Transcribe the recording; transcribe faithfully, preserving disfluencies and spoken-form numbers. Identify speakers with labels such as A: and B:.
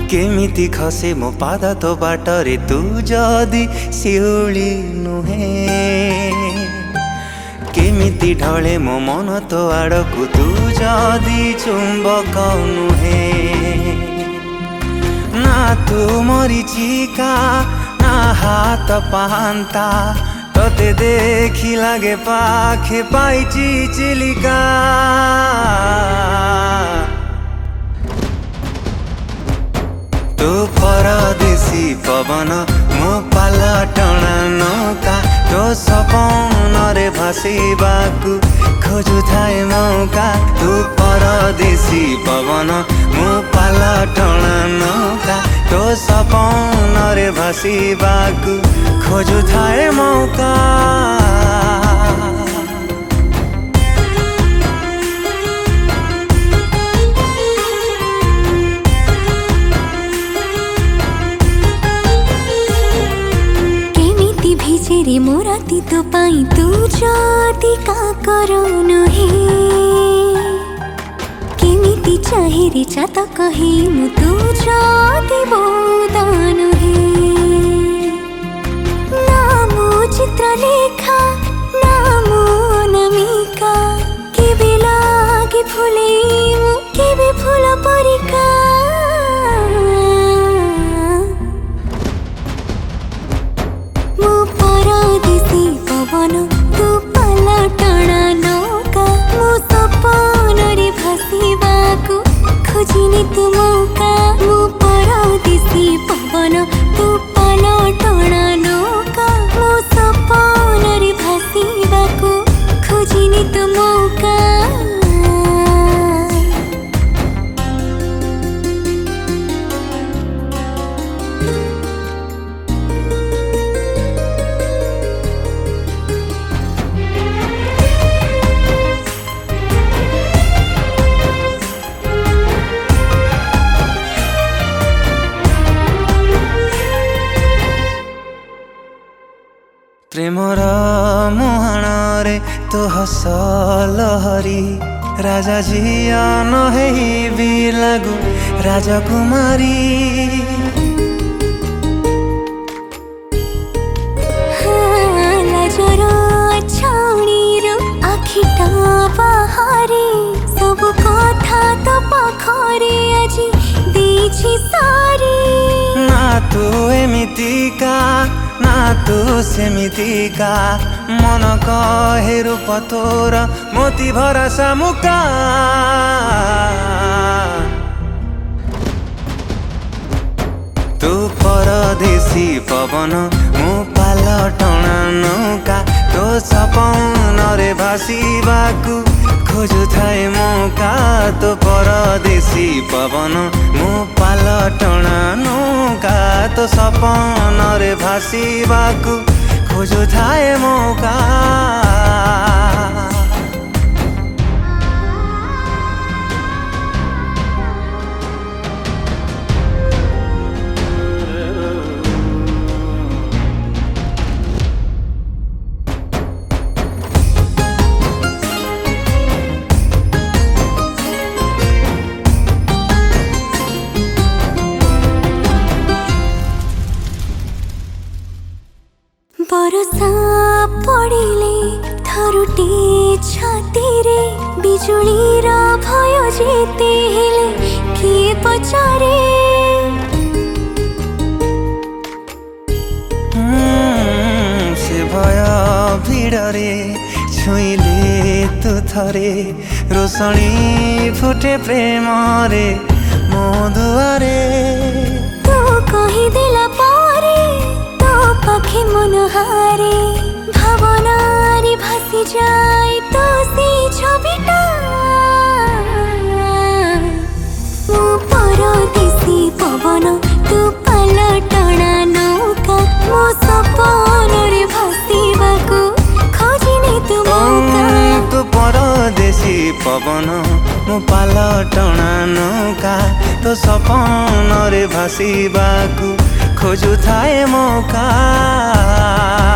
A: केमिति खसे मो पाद तो बाटरे तू जदि शिउली नुहे केमिति ढले मो मन तो आड़कू तू जदि चुंबक नुहे ना तू मरीचिका ना हाथ पांता तोते देखी लागे पाखे पाइची चिलिका तू परदेशी पवन मो पालटना नौका तो सपन रे भासिबाकू खोजु थाए मौका तू परदेशी पवन मो पालटना नौका तो सपन रे भासिबाकू खोजु थाए मौका
B: भिजेरे मोराती तो पाई तू जाती का करोनु हे केमिति चाहे रे चात कहे मु तू जाती बोदानु हे नामो चित्रलेखा नामो अनामिका केबे लागे फुले मु केबे फुल परिका पवन तू पालटना नौका मो सपन रे भासिबाकू खोजिनी तू मौका मो परदेशी पवन तू पालटना नौका मो सपन रे भासिबाकू खोजिनी तू मौका
A: प्रेमर मुहाण रे तो हस लहरी राजा झिया नहे भी लागू राजकुमारी
B: लाजर छाउणीर आखिटा बाहारे सब कथा तो पाखरे आजी देछि सारी
A: ना तू एमितिका ना तू सेमितिका मन कहे रूप तोर मोती भरा सामुका तू परदेशी पवन मो पालटना नौका तो सपन रे भासिबाकू खोजु थाए मौका तो परदेशी पवन मो पालटना नौका तो सपन रे भासिबाकू खोजु थाए मौका
B: बरसा पड़िले थरुटे छाती रे बिजुली रा भय जेते हेले किए पचारे
A: से भय भिड़रे छुईले तू थरे रोशनी फुटे प्रेम रे मो दुआरे
B: तू कही देला पारे पाखे मन हारे भावनारे भासी जाए तो से छविटा मो परदेशी पवन तू पालटना नौका मो सपन रे भासिबाकू खोजिनी तू मौका
A: तू परदेशी पवन मो पालटना नौका तो सपन रे भासिबाकू खोजु थाए मौका।